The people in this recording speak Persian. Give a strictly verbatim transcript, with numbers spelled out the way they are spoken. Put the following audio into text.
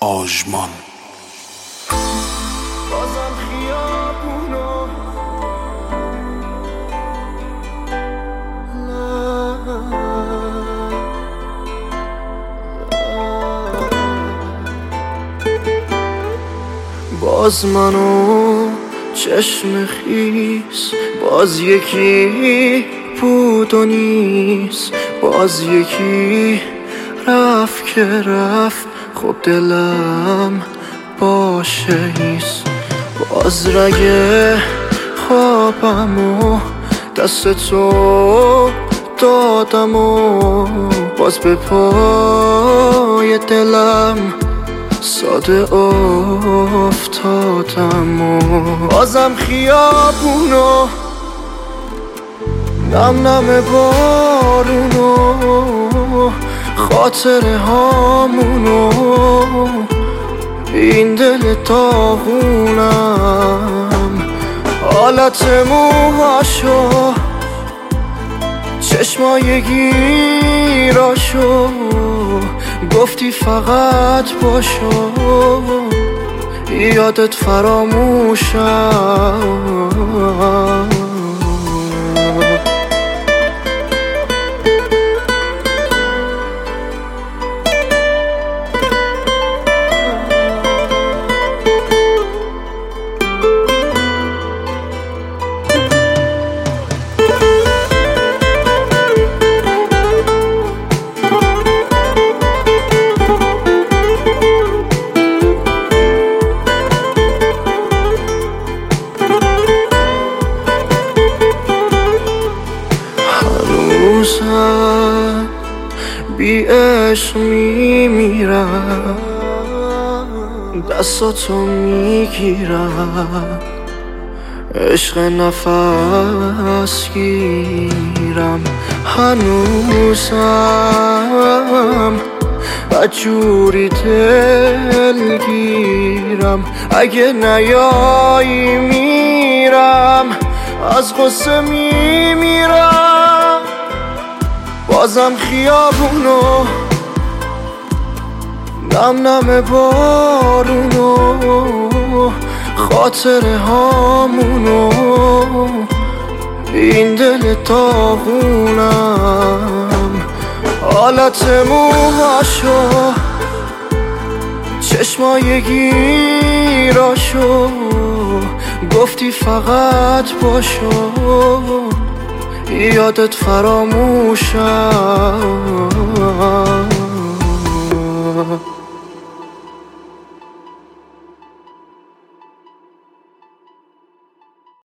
آژمان. بازم خیابونو باز منو چشم خیس، باز یکی بود و نیست، باز یکی رفت که رفت. خب دلم باشه ایست، باز رگه خوابم و دست تو دادم و باز به پای دلم ساده افتادم و بازم خیابونو نم نم بارونو خاطره هامونو این دل داغونم حالت موهاشو چشمای گیراشو گفتی فقط باشو یادت فراموشم. هنوزم بی عشق میمیرم، دستاتو میگیرم، عشق نفس گیرم. هنوزم بدجوری دلگیرم، اگه نیایی میرم از غصه میمیرم. بازم خیابونو نم نم بارونو خاطره هامونو این دل داغونم حالت موهاشو چشمای گیراشو گفتی فقط باشو یادت فراموشم.